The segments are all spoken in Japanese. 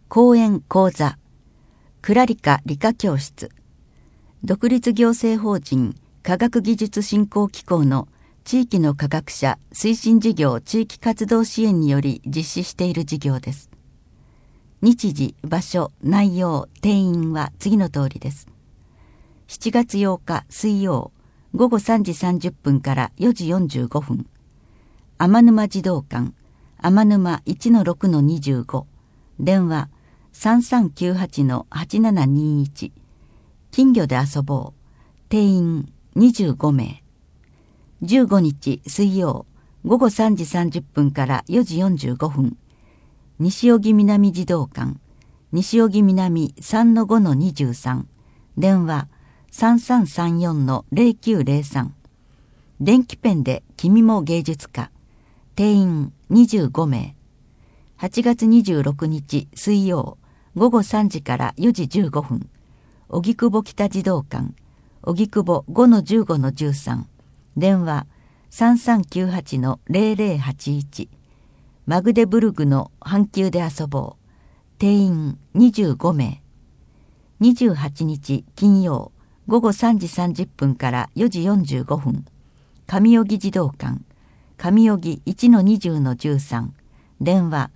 講演講座クラリカ理科教室、独立行政法人科学技術振興機構の地域の科学者推進事業地域活動支援により実施している事業です。日時、場所、内容、定員は次の通りです。7月8日水曜午後3時30分から4時45分、天沼児童館天沼 1-6-25、電話 3398-8721、金魚で遊ぼう、定員25名。15日水曜午後3時30分から4時45分、西荻南児童館西荻南 3-5-23、電話 3334-0903、電気ペンで君も芸術家、定員25名。8月26日水曜午後3時から4時15分、荻窪北児童館荻窪 5-15-13、電話 3398-0081、マグデブルグの阪急で遊ぼう、定員25名。28日金曜午後3時30分から4時45分、上荻児童館上荻 1-20-13、電話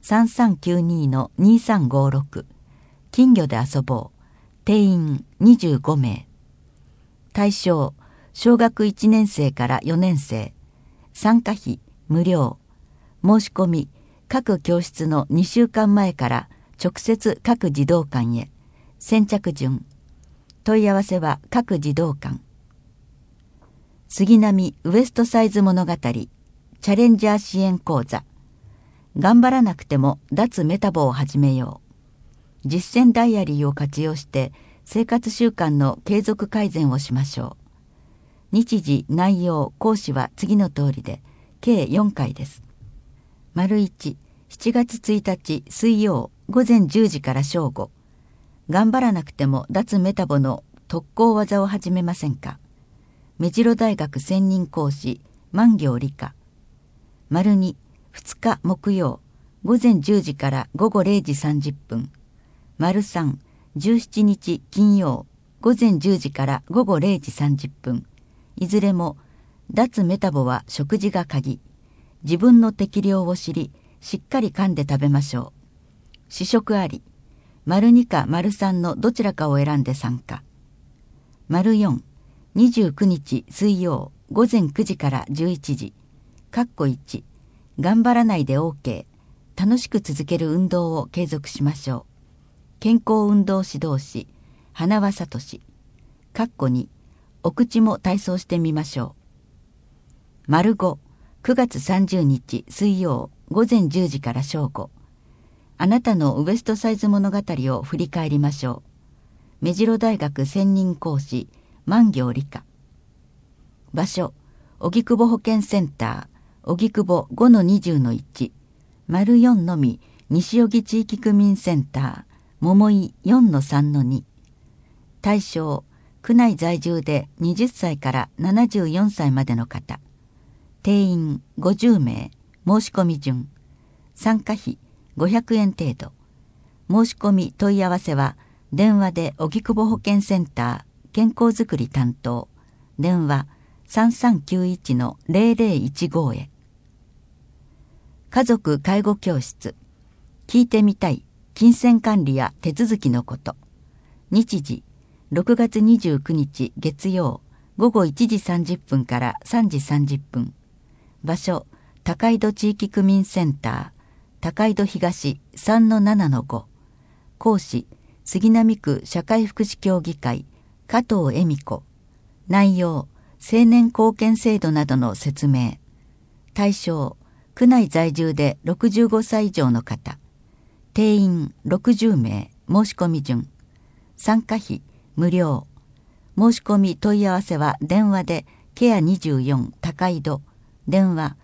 3392-2356、金魚で遊ぼう、定員25名。対象小学1年生から4年生、参加費無料。申し込み各教室の2週間前から直接各児童館へ。先着順。問い合わせは各児童館。杉並ウエストサイズ物語チャレンジャー支援講座、頑張らなくても脱メタボを始めよう。実践ダイアリーを活用して生活習慣の継続改善をしましょう。日時、内容、講師は次の通りで計4回です。1、7月1日水曜午前10時から正午、頑張らなくても脱メタボの特攻技を始めませんか。目白大学専任講師万行理科。2、2日木曜午前10時から午後0時30分。3、17日金曜午前10時から午後0時30分。いずれも脱メタボは食事が鍵。自分の適量を知り、しっかり噛んで食べましょう。試食あり。2か3のどちらかを選んで参加。4、29日水曜午前9時から11時。1、頑張らないで OK。楽しく続ける運動を継続しましょう。健康運動指導士花輪聡。2、お口も体操してみましょう。5、9月30日水曜午前10時から正午。あなたのウエストサイズ物語を振り返りましょう。目白大学専任講師万行理科。場所荻窪保健センター荻窪 5-20-1。4のみ西荻地域区民センター桃井 4-3-2。対象区内在住で20歳から74歳までの方。定員50名。申し込み順。参加費500円程度。申し込み問い合わせは電話で荻窪保健センター健康づくり担当電話 3391-0015 へ。家族介護教室聞いてみたい金銭管理や手続きのこと。日時6月29日月曜午後1時30分から3時30分。場所高井戸地域区民センター高井戸東 3-7-5。講師杉並区社会福祉協議会加藤恵美子。内容青年貢献制度などの説明。対象区内在住で65歳以上の方。定員60名。申し込み順。参加費無料。申し込み問い合わせは電話でケア24高井戸電話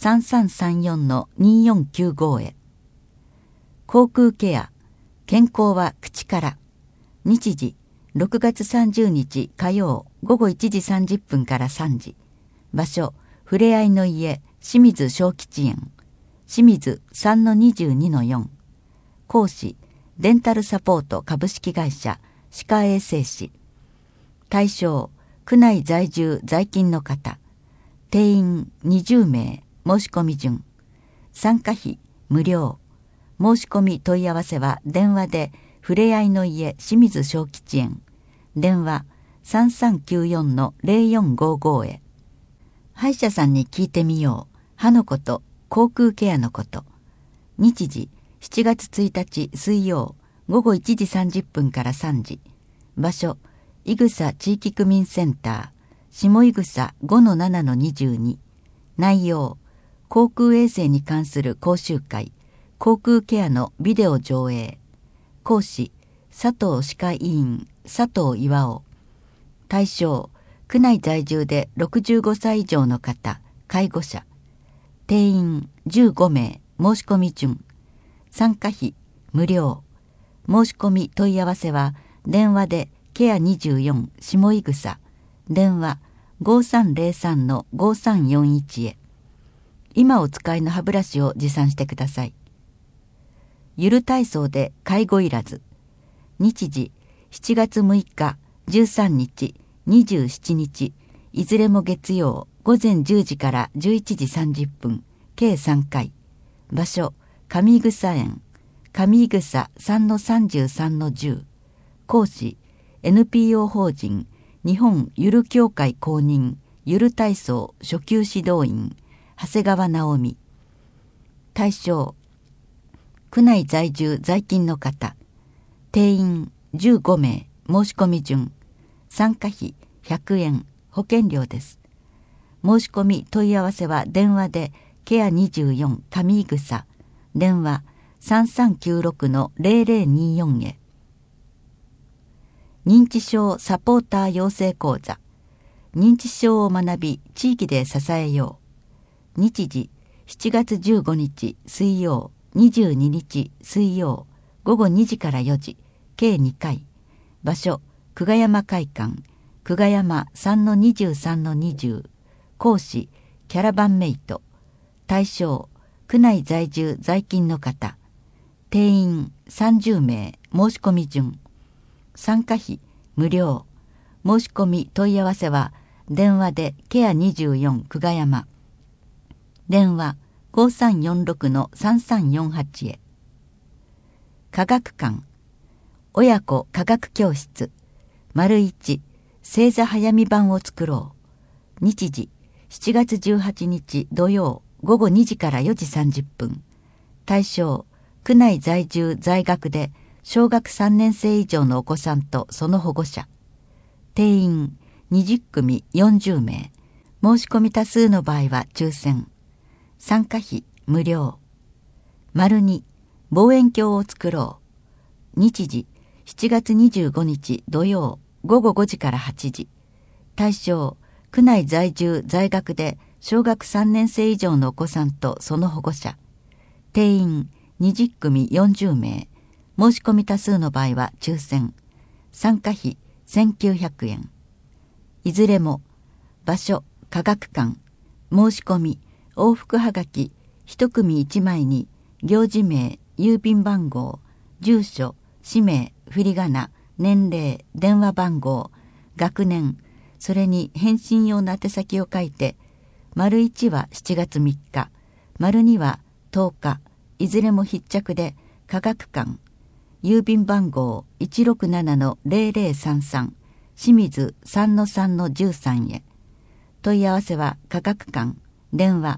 3334-2495 へ。口腔ケア健康は口から。日時6月30日火曜午後1時30分から3時。場所ふれあいの家清水小吉園清水 3-22-4。講師デンタルサポート株式会社歯科衛生士。対象、区内在住在勤の方。定員20名。申し込み順。参加費無料。申し込み問い合わせは電話でふれあいの家清水小吉園。電話3394-0455へ。歯医者さんに聞いてみよう。歯のこと、口腔ケアのこと。日時7月1日水曜午後1時30分から3時。場所、伊草地域区民センター、下伊草 5-7-22。内容、口腔衛生に関する講習会、口腔ケアのビデオ上映。講師、佐藤歯科医院、佐藤巌。対象、区内在住で65歳以上の方、介護者。定員15名。申し込み順。参加費無料。申し込み問い合わせは電話でケア24下伊草。電話5303-5341へ。今お使いの歯ブラシを持参してください。ゆる体操で介護いらず。日時7月6日、13日、27日、いずれも月曜午前10時から11時30分、計3回。場所、上伊草園、上伊草 3-33-10。講師、NPO 法人日本ゆる協会公認ゆる体操初級指導員長谷川直美。対象、区内在住在勤の方。定員15名。申し込み順。参加費100円。保険料です。申し込み問い合わせは電話でケア24上伊草。電話3396-0024へ。認知症サポーター養成講座。認知症を学び地域で支えよう。日時7月15日水曜、22日水曜午後2時から4時、計2回。場所、久我山会館、久我山 3-23-20。講師、キャラバンメイト。対象、区内在住在勤の方。定員30名。申し込み順。参加費無料。申し込み問い合わせは電話でケア24久我山。電話5346-3348へ。科学館、親子科学教室。1正座早見版を作ろう。日時7月18日土曜午後2時から4時30分。対象、区内在住在学で小学3年生以上のお子さんとその保護者。定員20組40名。申し込み多数の場合は抽選。参加費無料。2望遠鏡を作ろう。日時7月25日土曜午後5時から8時。対象、区内在住在学で小学3年生以上のお子さんとその保護者。定員20組40名。申し込み多数の場合は抽選。参加費1900円。いずれも場所、科学館。申し込み往復はがき1組1枚に行事名、郵便番号、住所、氏名、振り仮名、年齢、電話番号、学年、それに返信用の宛先を書いて、1は7月3日、2は10日、いずれも必着で科学館、郵便番号 167-0033 清水 3-3-13 へ。問い合わせは科学館、電話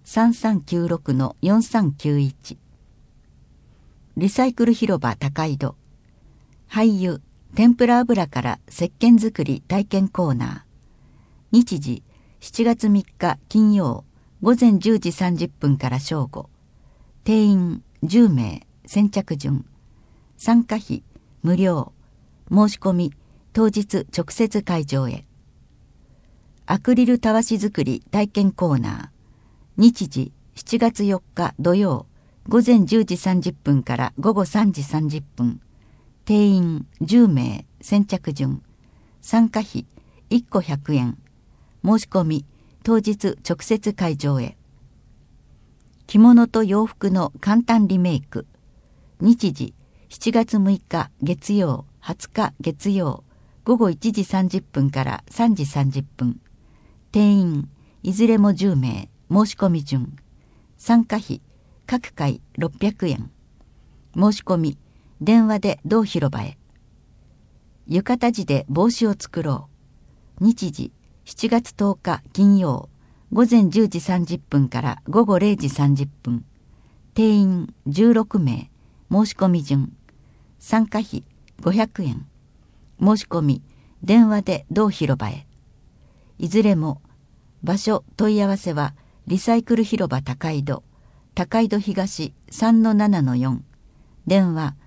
3396-4391。リサイクル広場高井戸。廃油、天ぷら油から石鹸作り体験コーナー。日時7月3日金曜午前10時30分から正午。定員10名。先着順。参加費無料。申し込み当日直接会場へ。アクリルたわし作り体験コーナー。日時7月4日土曜午前10時30分から午後3時30分。定員10名。先着順。参加費1個100円。申し込み当日直接会場へ。着物と洋服の簡単リメイク。日時 7月6日月曜、20日月曜、午後1時30分から3時30分。定員いずれも10名。申し込み順。参加費各回600円。申し込み電話で同広場へ。浴衣地で帽子を作ろう。日時7月10日金曜、午前10時30分から午後0時30分。定員16名。申し込み順。参加費500円。申し込み電話で同広場へ。いずれも場所問い合わせはリサイクル広場高井戸東 3-7-4、電話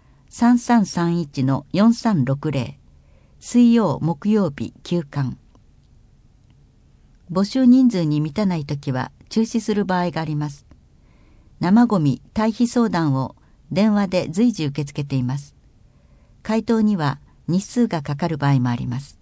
3331-4360。水曜木曜日休館。募集人数に満たないときは中止する場合があります。生ごみ退避相談を電話で随時受け付けています。回答には日数がかかる場合もあります。